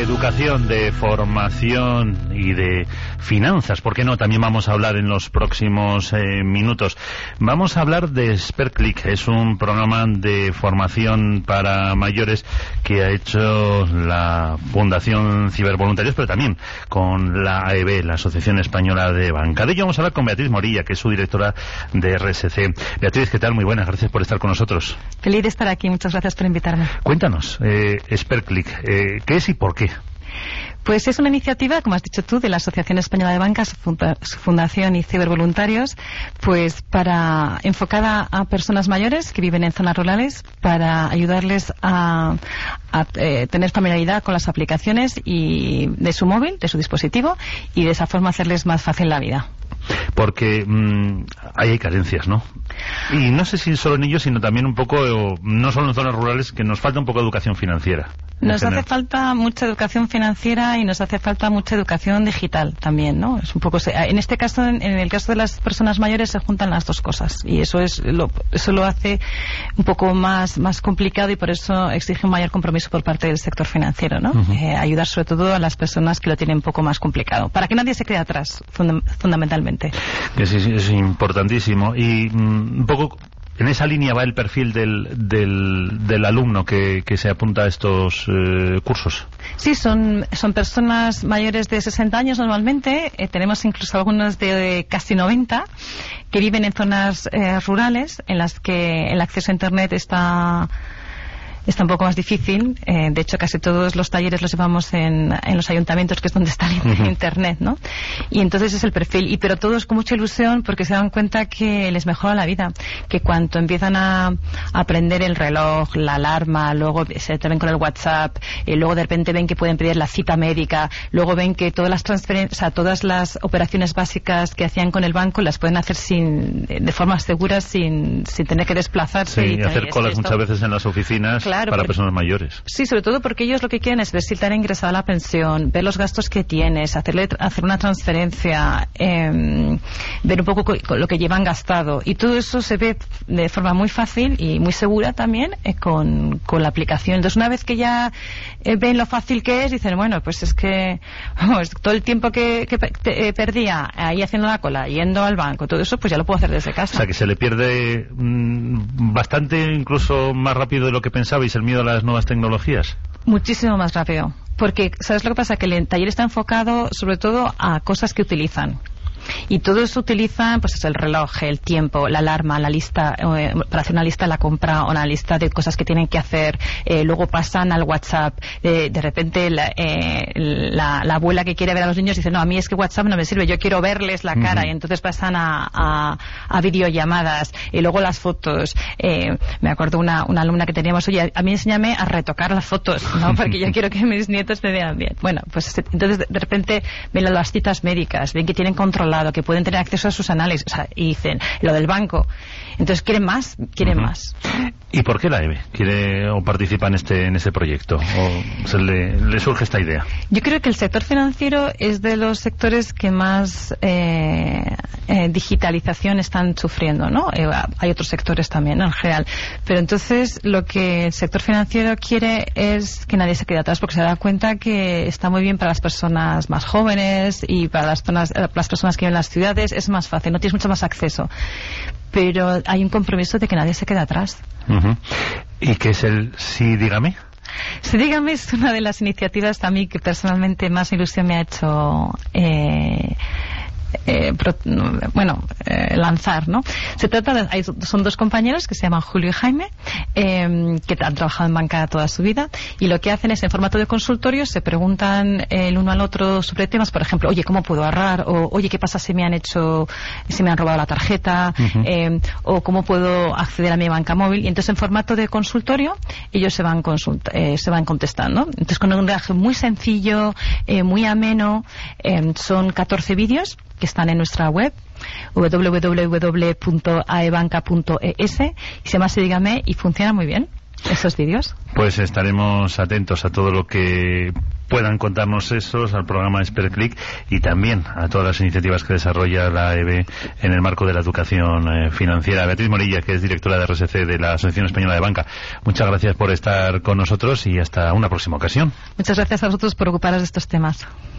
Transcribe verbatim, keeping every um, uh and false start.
educación, de formación y de finanzas. ¿Por qué no? También vamos a hablar en los próximos eh, minutos. Vamos a hablar de SperClick. Es un programa de formación para mayores que ha hecho la Fundación Cibervoluntarios, pero también con la A E B, la Asociación Española de Banca. De ello vamos a hablar con Beatriz Morilla, que es su directora de R S C. Beatriz, ¿qué tal? Muy buenas. Gracias por estar con nosotros. Feliz de estar aquí. Muchas gracias por invitarme. Cuéntanos, eh, SperClick, eh, ¿qué es y por qué? Pues es una iniciativa, como has dicho tú, de la Asociación Española de Banca, su, funda, su fundación y cibervoluntarios, pues para enfocada a personas mayores que viven en zonas rurales, para ayudarles a, a eh, tener familiaridad con las aplicaciones y de su móvil, de su dispositivo, y de esa forma hacerles más fácil la vida. Porque mmm, ahí hay carencias, ¿no? Y no sé si solo en ellos, sino también un poco, no solo en zonas rurales, que nos falta un poco de educación financiera. Nos hace falta mucha educación financiera y nos hace falta mucha educación digital también, ¿no? Es un poco, en este caso, en el caso de las personas mayores, se juntan las dos cosas y eso es lo, eso lo hace un poco más más complicado y por eso exige un mayor compromiso por parte del sector financiero, ¿no? Uh-huh. Eh, ayudar sobre todo a las personas que lo tienen un poco más complicado, para que nadie se quede atrás, funda- fundamentalmente. Es, es, es importantísimo y mm, un poco. En esa línea va el perfil del, del, del alumno que, que se apunta a estos eh, cursos. Sí, son, son personas mayores de sesenta años normalmente. Eh, tenemos incluso algunos de, de casi noventa que viven en zonas eh, rurales en las que el acceso a Internet está... está un poco más difícil. Eh, de hecho, casi todos los talleres los llevamos en, en los ayuntamientos, que es donde está el uh-huh. Internet, ¿no? Y entonces es el perfil. Y pero todos con mucha ilusión porque se dan cuenta que les mejora la vida. Que cuando empiezan a, a aprender el reloj, la alarma, luego se ven con el WhatsApp, y luego de repente ven que pueden pedir la cita médica, luego ven que todas las transferencias, o sea, todas las operaciones básicas que hacían con el banco las pueden hacer sin, de forma segura, sin, sin tener que desplazarse. Sí, y, y hacer y colas esto, muchas veces en las oficinas. Claro, para porque, personas mayores. Sí, sobre todo porque ellos lo que quieren es ver si te han ingresado a la pensión, ver los gastos que tienes, hacerle, hacer una transferencia, eh, ver un poco co- lo que llevan gastado. Y todo eso se ve de forma muy fácil y muy segura también eh, con, con la aplicación. Entonces, una vez que ya eh, ven lo fácil que es, dicen, bueno, pues es que vamos, todo el tiempo que, que te, eh, perdía ahí haciendo la cola, yendo al banco, todo eso, pues ya lo puedo hacer desde casa. O sea, que se le pierde mmm, bastante, incluso más rápido de lo que pensaba. ¿Y el miedo a las nuevas tecnologías? Muchísimo más rápido. Porque, ¿sabes lo que pasa? Que el taller está enfocado sobre todo a cosas que utilizan. Y todo eso utilizan, pues es el reloj, el tiempo, la alarma, la lista, eh, para hacer una lista de la compra o una lista de cosas que tienen que hacer. Eh, luego pasan al WhatsApp. Eh, de repente la, eh, la, la abuela que quiere ver a los niños dice, no, a mí es que WhatsApp no me sirve, yo quiero verles la cara. Uh-huh. Y entonces pasan a, a, a videollamadas. Y luego las fotos. Eh, me acuerdo una, una alumna que teníamos, oye, a mí enséñame a retocar las fotos, ¿no? Porque yo quiero que mis nietos me vean bien. Bueno, pues entonces de repente ven las citas médicas, ven que tienen controlado, que pueden tener acceso a sus análisis, o sea, y dicen lo del banco. Entonces quieren más, quieren uh-huh. más. ¿Y por qué la A E B quiere o participa en este en ese proyecto? ¿O se le, le surge esta idea? Yo creo que el sector financiero es de los sectores que más eh, eh, digitalización están sufriendo, ¿no? Eh, hay otros sectores también, ¿no? En general. Pero entonces lo que el sector financiero quiere es que nadie se quede atrás, porque se da cuenta que está muy bien para las personas más jóvenes y para las personas, las personas que viven en las ciudades es más fácil, no tienes mucho más acceso. Pero hay un compromiso de que nadie se quede atrás. Uh-huh. ¿Y qué es el Sí Dígame? Sí Dígame es una de las iniciativas a mí que personalmente más ilusión me ha hecho eh, eh, pro, bueno eh, lanzar, ¿no? Se trata de, hay, son dos compañeros que se llaman Julio y Jaime, eh, que han trabajado en banca toda su vida, y lo que hacen es, en formato de consultorio, se preguntan el uno al otro sobre temas, por ejemplo, oye, ¿cómo puedo ahorrar? O oye, ¿qué pasa si me han hecho, si me han robado la tarjeta? Uh-huh. eh, o ¿cómo puedo acceder a mi banca móvil? Y entonces, en formato de consultorio, ellos se van consulta, eh, se van contestando. Entonces, con un lenguaje muy sencillo, eh, muy ameno, eh, son catorce vídeos que están en nuestra web, doble u doble u doble u punto a e banca punto e s, y se llama Sí Dígame, y funciona muy bien esos vídeos. Pues estaremos atentos a todo lo que puedan puedan contarnos esos, al programa SperClick y también a todas las iniciativas que desarrolla la E B en el marco de la educación eh, financiera. Beatriz Morilla, que es directora de R S C de la Asociación Española de Banca, muchas gracias por estar con nosotros y hasta una próxima ocasión. Muchas gracias a vosotros por ocuparos de estos temas.